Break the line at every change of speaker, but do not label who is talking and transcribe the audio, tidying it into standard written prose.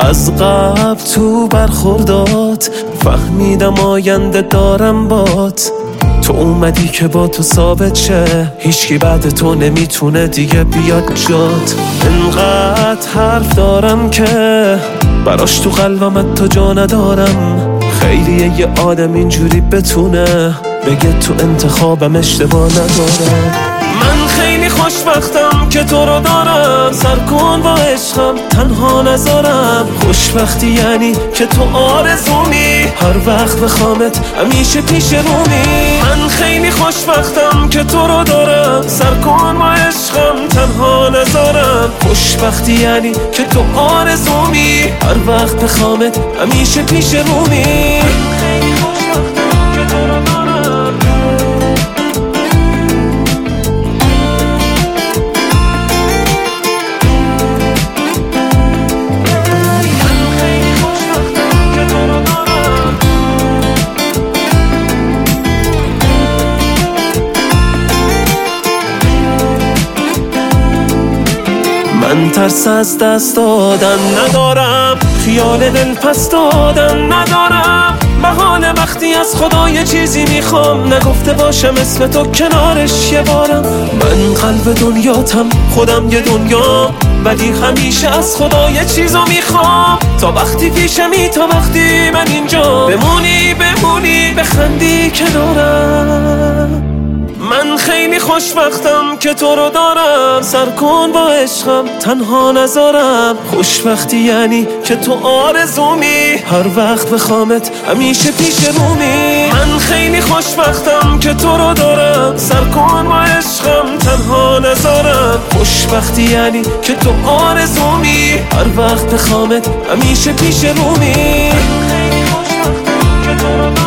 از قبل تو برخوردات فهمیدم آینده دارم بات. تو اومدی که با تو ثابت شه، هیچکی بعد تو نمیتونه دیگه بیاد جات. انقدر حرف دارم که براش تو قلبم تو جا ندارم. خیلیه یه آدم اینجوری بتونه بگه تو انتخابم اشتباه نداره. من خیلی خوشبختم که تو رو دارم، سر کن با عشقم تنها نذارم. خوشبختی یعنی که تو آرزومی، هر وقت بخوامت همیشه پیش رومی. من خیلی خوشبختم که تو رو دارم، سر کن با عشقم تنها نذارم. خوشبختی یعنی که تو آرزومی، هر وقت بخوامت همیشه پیش رومی. خیلی خوشبختم که تو رو دارم. من ترس از دست دادن ندارم، خیال دل پس دادن ندارم. محال وقتی از خدا یه چیزی میخوام، نگفته باشم اسم تو کنارش یه بارم. من قلب دنیاتم، خودم یه دنیا، ولی همیشه از خدا یه چیزو میخوام. تا وقتی پیشمی، تا وقتی من اینجا، بمونی بخندی کنارم. من خیلی خوشبختم که تو رو دارم، سر کن با عشقم تنها نذارم. خوشبختی یعنی که تو آرزومی، هر وقت بخوامت همیشه پیش رومی. من خیلی خوشبختم که تو رو دارم، سر کن با عشقم تنها نذارم. خوشبختی یعنی که تو آرزومی، هر وقت بخوامت همیشه پیش رومی. من خیلی خوشبختم که تو رو دارم.